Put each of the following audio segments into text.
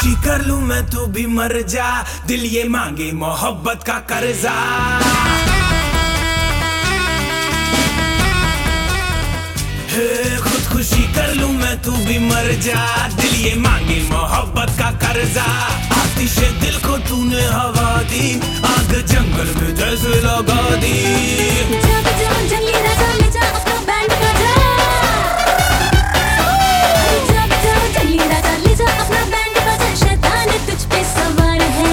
खुदकुशी कर लूं मैं तू भी मर जा, दिल ये मांगे मोहब्बत का कर्जा। खुदकुशी कर लूं मैं तू भी मर जा, दिल ये मांगे मोहब्बत का कर्जा। आतिशे दिल को तूने हवा दी, आग जंगल में जैसे लगा दी। जब जब जंगली राजा ले जा अपना बैंड बजा, जब जब जंगली राजा ले जा अपना बैंड बजा, शैतान तुझ पे सवार है।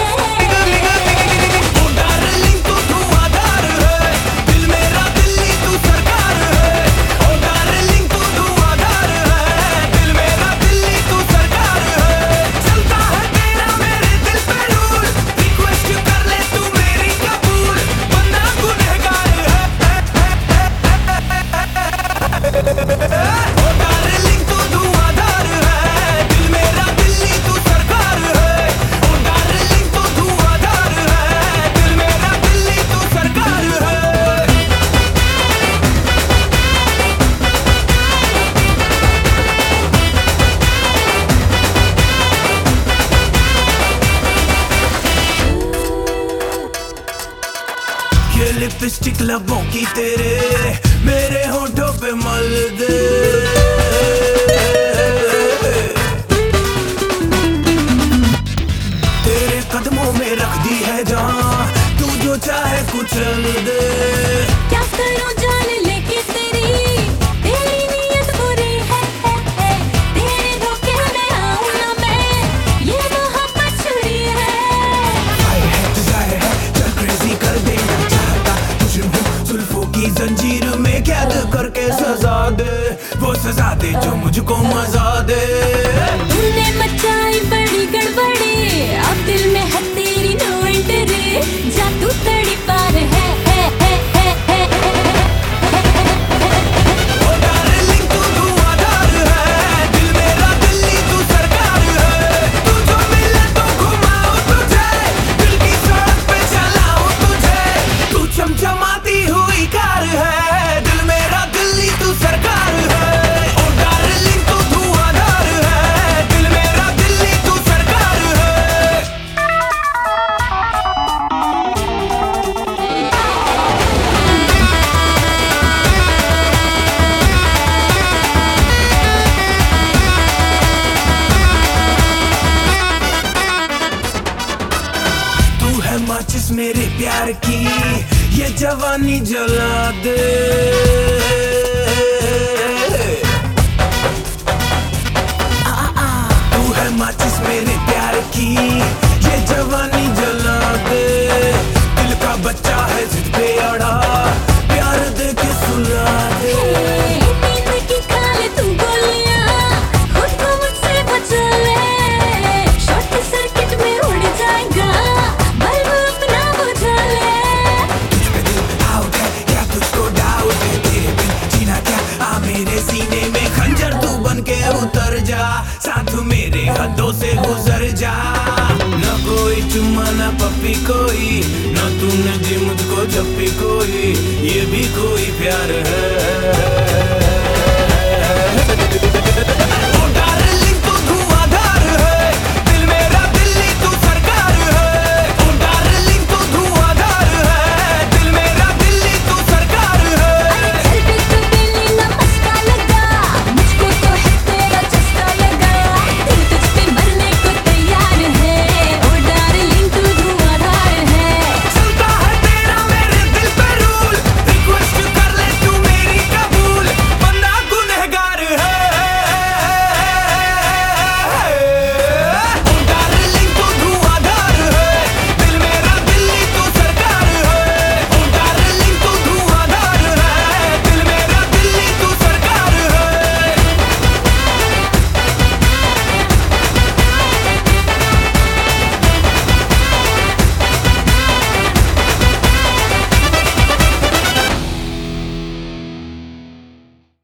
ओ डार्लिंग तू धुआंधार है, दिल मेरा दिल्ली तू सरकार है। ओ डार्लिंग तू धुआंधार है, दिल मेरा दिल्ली तू सरकार है। चलता है तेरा मेरे दिल पे रूल, रिक्वेस्ट कर ले तू मेरी कबूल, बंदा गुनहगार है। ओ डार्लिंग तू धुआंधार है, दिल मेरा दिल्ली तू सरकार है। ओ डार्लिंग तू धुआंधार है, दिल मेरा दिल्ली तू सरकार है। ये लिपस्टिक लबों की तेरे मेरे होठों पे मल दे। तेरे कदमों में रख दी है जहां, तू जो चाहे कुचल दे। क्या करूं जान लेके तेरी नीयत बुरी है, तेरे धोखे में आऊं ना मैं, ये मोहब्बत छुरी है। फायर है डिजायर है, चल क्रेजी कर देना चाहता तुझे हूँ, जुल्फों की जंजीर में कैद करके सजा दे, वो सजा दे जो मुझको मजा दे। तूने मचाई बड़ी गड़बड़ी, अब दिल में है तेरी नो एंट्री, जा तू तड़ी पार है। ओ डार्लिंग तू धुआंधार है, दिल मेरा दिल्ली तू सरकार है। तू जो मिले तो घुमाऊं तुझे, दिल की सड़क पे चलाऊं तुझे। तू चमचमाती हुई कार है, दिल मेरा दिल्ली तू सरकार है। ओ डार्लिंग तू धुआंधार है, दिल मेरा दिल्ली तू सरकार है। तू है माचिस मेरे प्यार की, ये जवानी जला दे। तू है माचिस मेरे प्यार की, ये जवानी जला दे। दिल का बच्चा है जिद पे अड़ा, प्यार दे के सुला दे। नींद की खा ले तू गोलियां, खुद को मुझसे बचा ले, शॉर्ट सर्किट में उड़ जाएगा, बल्ब अपना बुझा ले। तुझ पे दिल आउट है, क्या तुझको डाउट है? तेरे बिन जीना क्या, आ मेरे सीने में खंजर तू बन के उतर जा, साथ मेरे हदों से गुजर जा। न कोई चुम्मा न पप्पी कोई, न तूने दी मुझको जप्पी कोई, ये भी कोई प्यार है।